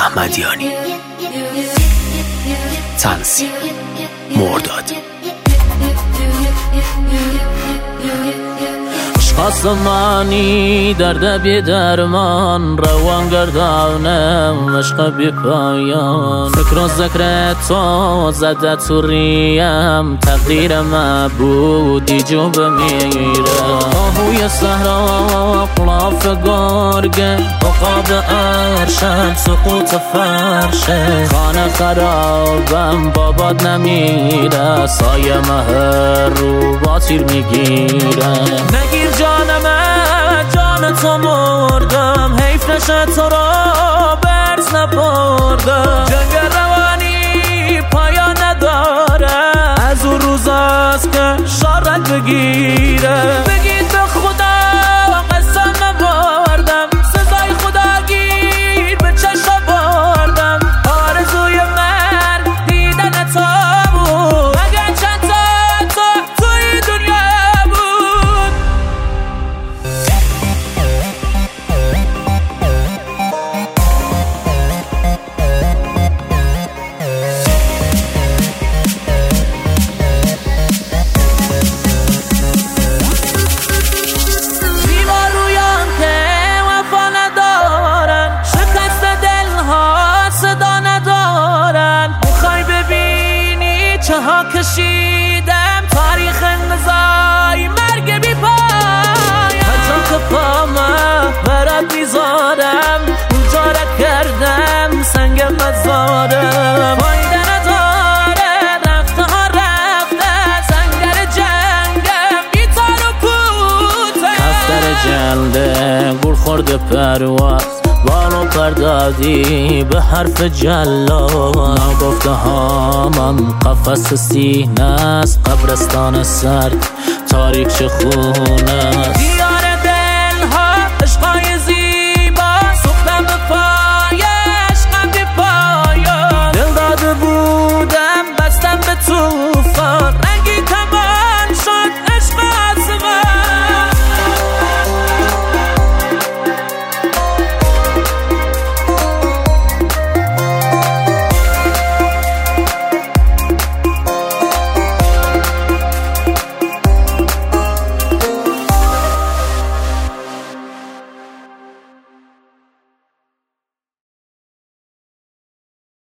احمدیانی. تنظیم مردادی. آسمانی درد بی درمان، روان گردانم عشق بی پایان. فکر و ذکر تو زده تو ریم، تقدیر مبودی جو بمیره. آهوی صحرا قلاف گرگه، عقاب ارشد سقوط فرشه. خانه خرابم بابات نمیره، سایه مهر رو با تیر میگیره. نگیر جان تو مردم، حیف نشه تو را برز نبردم. جنگ روانی پایان نداره، از اون روزاست که شارت بگیره. بگید به خدا قسم نبردم، سزای خدا گیر به چشم بردم. آرزوی من دیدن تو بود، مگر چند تا توی دنیا بود. ها کشیدم تاریخ نزای مرگ بی پایم. حتی که پامه برات میذارم، اونجا را کردم سنگ مزارم. فایده نداره رفته ها رفته، سنگر جنگم گیتار و پوته. کفتر جلده گل خورده پرواز، بالو پردادی به حرف جلال. نگفته ها من قفس سینه است، قبرستان سرد تاریک چه خونه است.